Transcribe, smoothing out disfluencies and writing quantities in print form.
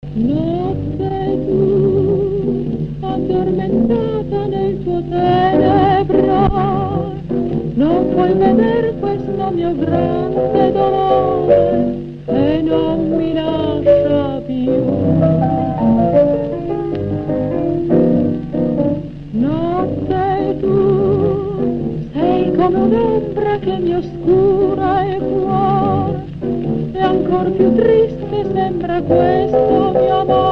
Notte tu, addormentata nel tuo tenebra, non puoi veder questo mio grande dolore e non mi lascia più. Notte tu, sei come un'ombra che mi oscura il cuore, e ancor più triste sembra questo mio amore.